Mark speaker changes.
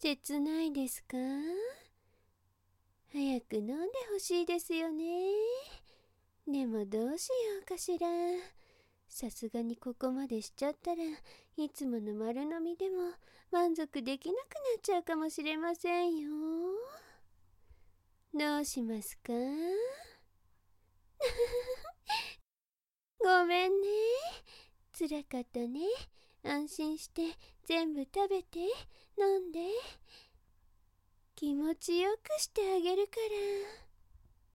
Speaker 1: 切ないですか？早く飲んでほしいですよね。でもどうしようかしら。さすがにここまでしちゃったらいつもの丸飲みでも満足できなくなっちゃうかもしれませんよ。どうしますか？ごめんね。つらかったね。安心して全部食べて飲んで。気持ちよくしてあげるから。